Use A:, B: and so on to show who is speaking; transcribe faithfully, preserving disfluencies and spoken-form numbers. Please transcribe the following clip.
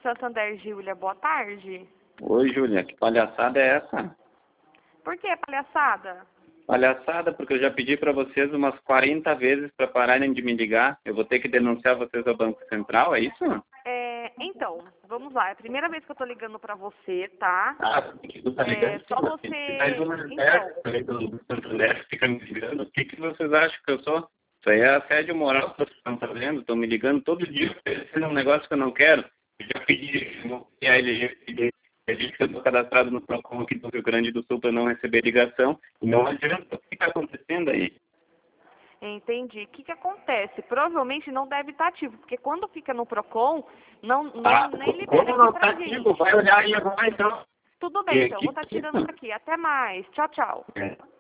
A: Santander, Júlia. Boa tarde.
B: Oi, Júlia. Que palhaçada é essa?
A: Por que palhaçada?
B: Palhaçada porque eu já pedi para vocês umas quarenta vezes para pararem de me ligar. Eu vou ter que denunciar vocês ao Banco Central, é isso?
A: É, então, vamos lá. É a primeira vez que eu tô ligando pra você, tá?
B: Ah, tu tá ligando?
A: É, só você...
B: Mais uma
A: Então,
B: falei do Santander fica me ligando. O que, que vocês acham que eu sou? Isso aí é assédio moral que vocês estão fazendo. Estão me ligando todo dia oferecendo um negócio que eu não quero. Eu já pedi, eu vou pedir a L G, a gente que eu estou cadastrado no PROCON aqui do Rio Grande do Sul para não receber ligação. E não adianta. O que está acontecendo aí?
A: entendi. O que que acontece? Provavelmente não deve estar ativo, porque quando fica no Procon, não, não
B: Ah,
A: nem libera
B: como
A: aqui
B: não
A: pra
B: está
A: gente.
B: ativo? Vai olhar aí agora então.
A: Tudo bem,
B: E
A: então.
B: aqui-
A: Vou estar tirando aqui. Até mais. Tchau, tchau.
B: É.